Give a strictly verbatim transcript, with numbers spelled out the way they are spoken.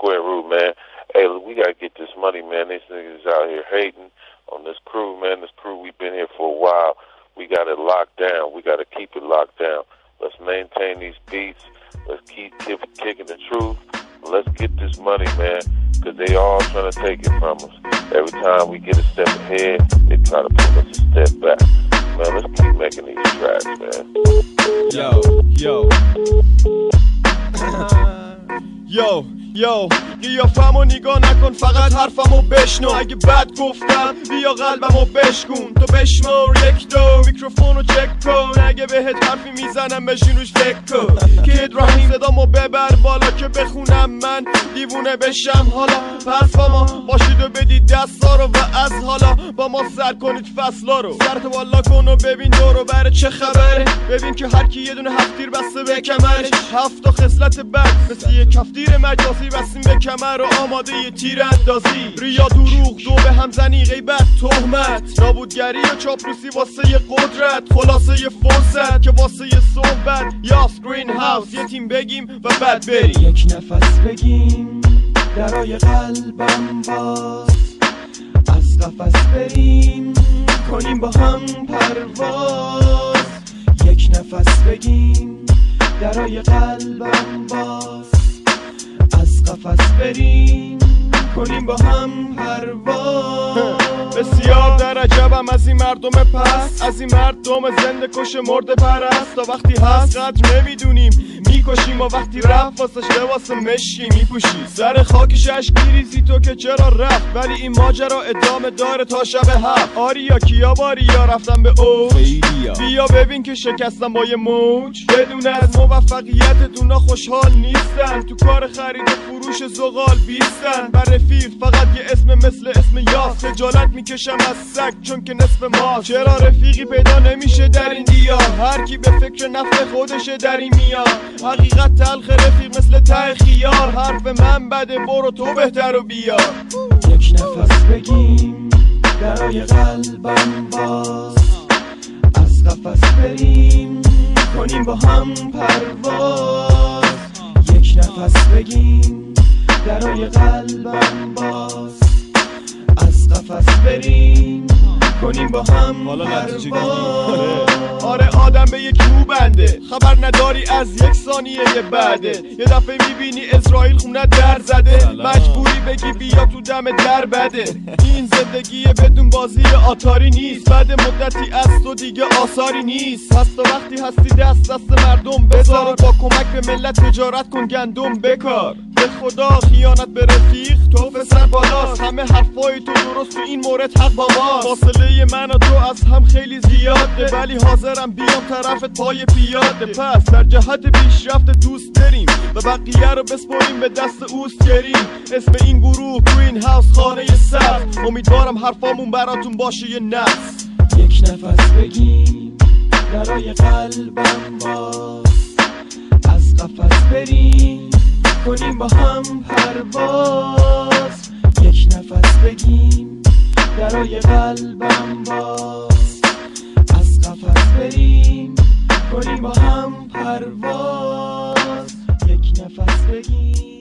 Square Root, man. Hey, we got to get this money, man. These niggas out here hating on this crew, man. This crew, we've been here for a while. We got it locked down. We got to keep it locked down. Let's maintain these beats. Let's keep, keep kicking the truth. Let's get this money, man, because they all trying to take it from us. Every time we get a step ahead, they try to pull us a step back. Man, let's keep making these tracks, man. Yo, yo. Yo, yo. قیافمو نگاه نکن، فقط حرفمو بشنو. اگه بد گفتم بیا قلبمو بشکون. تو بشمار یک دو، میکروفونو چک کن. اگه بهت حرفی میزنم بشین روش فکر کن. کید راهی صدامو ببر بالا که بخونم من دیوونه بشم. حالا پس با ما باشید و بدید دستا رو و از حالا با ما سر کنید فصلا رو. سرت والا کن و ببین دورو بره چه خبره. ببین که هر کی یه دونه هفتیر بسته به کمرش. هفت تا خصلت بد مثل یه کفتیر مجازی بستیم به کمر و آماده یه تیر اندازی. ریا دروغ دو به همزنی غیبت تهمت نابودگری و چاپلوسی واسه یه قدرت. خلاصه یه فرصت که واسه یه صحبت یا گرین هاوس یه تیم بگیم و بعد بریم. یک نفس بگیم درای قلبم باز، از قفس بریم کنیم با هم پرواز. یک نفس بگیم درای قلبم باز، از قفس بریم کنیم با هم پرواز. بسیار در عجبم از این مردم پس، از این مردم زنده کش مرده پرست. تا وقتی هست قدر نمیدونیم میکشیم و وقتی رفت واسش لباس مشکی میپوشی. سر خاکش اشک میریزی تو که چرا رفت، ولی این ماجرا ادامه داره تا شب هفت. آریا کیا باریا رفتم به اوج، بیا ببین که شکستم با یه موج. بدون از موفقیت دونا خوشحال نیستن، تو کار خرید و فروش زغال بیستن. بر رفیق فقط یه اسم مثل اسم یاس، خجالت میکشم از سگ چون که نصف ماست. چرا رفیقی پیدا نمیشه در این دیار، هر کی به فکر نفع خودشه در این میاد. حقیقت تلخ رفیق مثل ته خیار، حرف من بده برو تو بهتر و بیار. یک نفس بگیم درای قلبم باز، از قفس بریم کنیم با هم پرواز. یک نفس بگیم درای قلبم باز، از قفس بریم کنیم با هم پرواز. آره آدم به یک رو بنده، خبر نداری از یک ثانیه بعده. یه دفعه میبینی اسرائیل خونه در زده، مجبوری بگی بیا تو دم در بده. این زندگی بدون بازی آتاری نیست، بعد مدتی از تو دیگه آثاری نیست. پس تو وقتی هستی دست دست مردم بذار و با کمک به ملت تجارت کن گندم بکار. به خدا خیانت به رفیق تو پسر بالاست، همه حرفای تو درست تو این مورد حق با ماست. فاصله من و تو از هم خیلی زیاده، ولی حاضرم بیام طرفت پای پیاده. پس در جهت پیشرفت دوست داریم و بقیه رو بسپاریم به دست اوست گریم. اسم این گروه گرین هاوس خانه سبز، امیدوارم حرفامون براتون باشه یه نفس. یک نفس بگیم درای قلبم باز، از قفس بریم کنیم با هم پرواز. یک نفس بگیم درای قلبم باز، از قفس بریم کنیم با هم پرواز. یک نفس بگیم